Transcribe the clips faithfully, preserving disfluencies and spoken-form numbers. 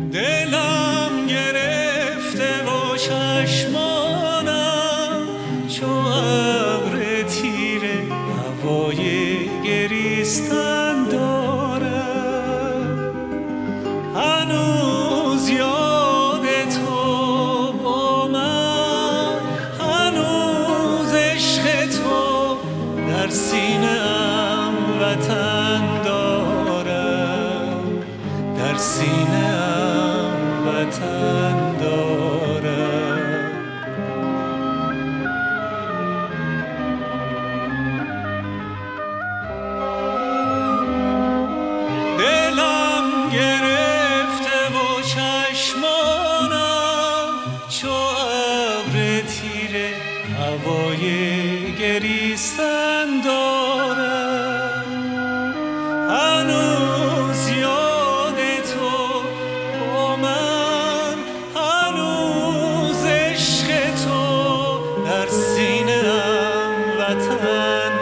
دلم گرفته و چشمانم چو ابر تیره هوای گریستن دارم. هنوز یاد تو با من، هنوز عشق تو در سینه‌ام وطن دارم، در سینه‌ام وطن دارم. دلم گرفته و چشمانم چو ابر تیره هوای گریستن دارم. هنوز یاد تو با من، هنوز عشق تو در سینه‌ام وطن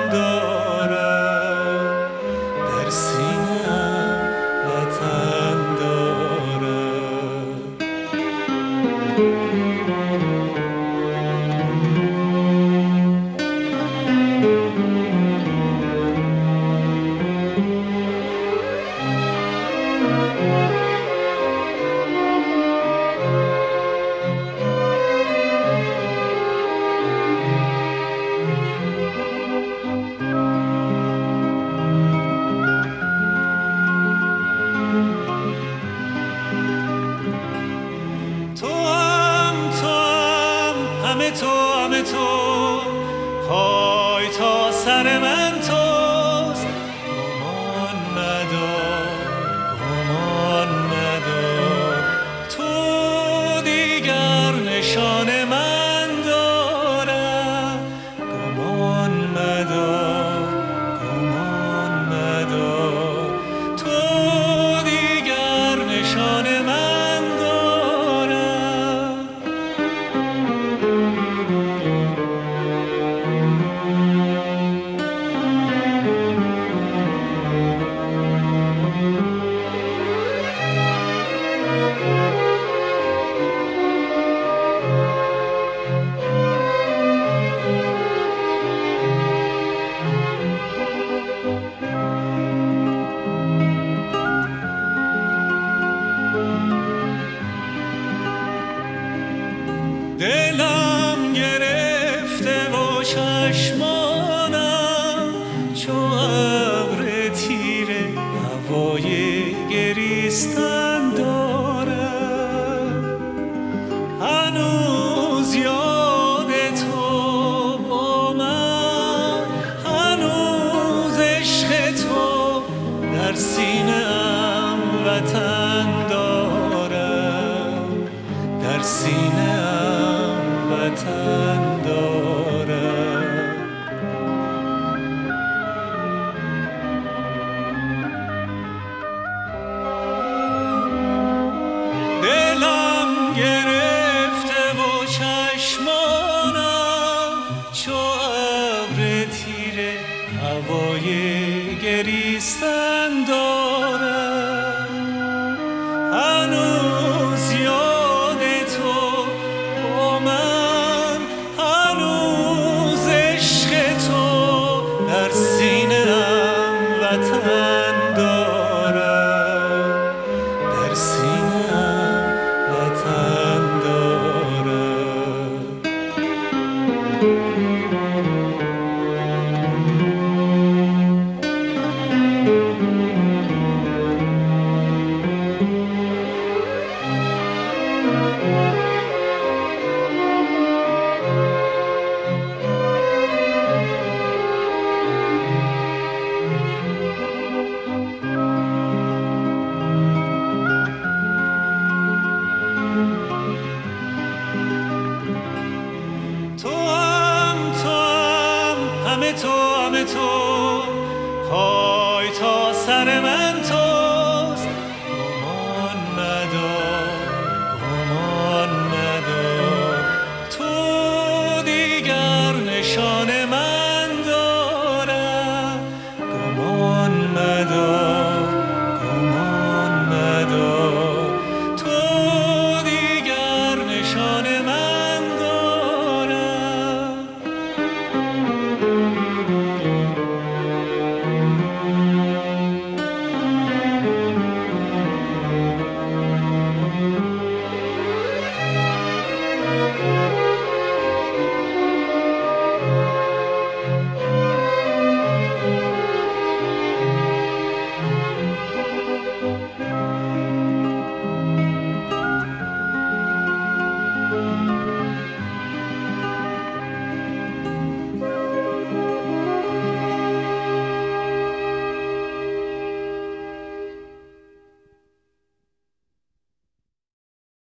دارم، در سینه‌ام وطن دارم. همه تو همه تو پای تا سر من توست. گمان مدار گمان مدار تو دیگر نشان من دارم. گمان مدار گمان مدار تو دیگر نشان من دارم. دلم گرفته و چشمانم چو ابر تیره هوای گریستن دارم. هنوز یاد تو با من، هنوز عشق تو در سینه‌ام وطن دارم، در سینه‌ام وطن دارم. دلم گرفته و چشمانم چو ابر تیره هوای گریستن دارم. هنوز یاد تو با من، هنوز عشق تو در سینه‌ام وطن دارم، در سینه‌ام وطن دارم. همه تو همه تو پای تا سر من توست. گمان مدار گمان مدار تو دیگر نشان من دارم. گمان مدار گمان مدار